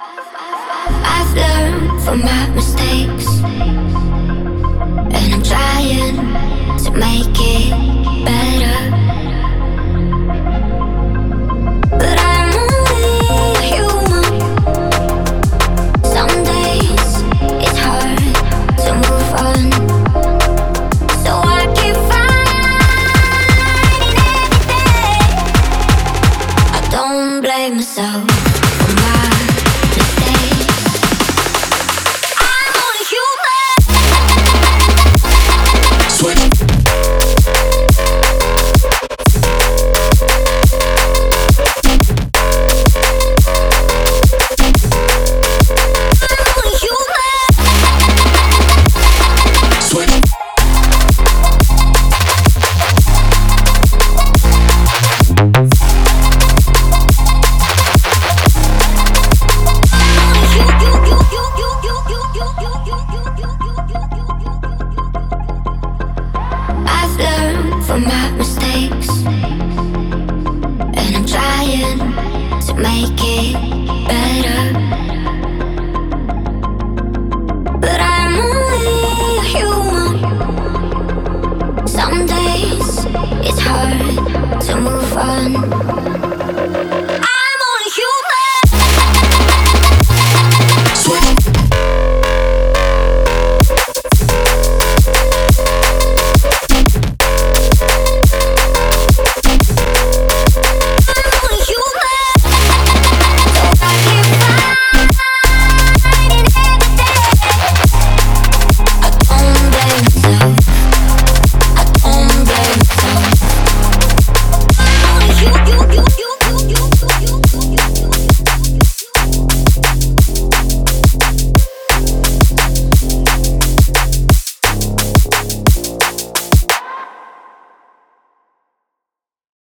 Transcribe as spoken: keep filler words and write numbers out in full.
I've learned from my mistakes, and I'm trying to make it better. But I'm only human. Some days it's hard to move on, so I keep fighting every day. I don't blame myself for my mistakes. I'm only human. Sweat. I've learned from my mistakes, and I'm trying to make it better. But I'm only human. Some days it's hard to move on,